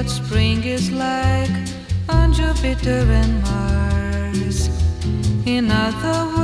what spring is like on Jupiter and Mars. In other words,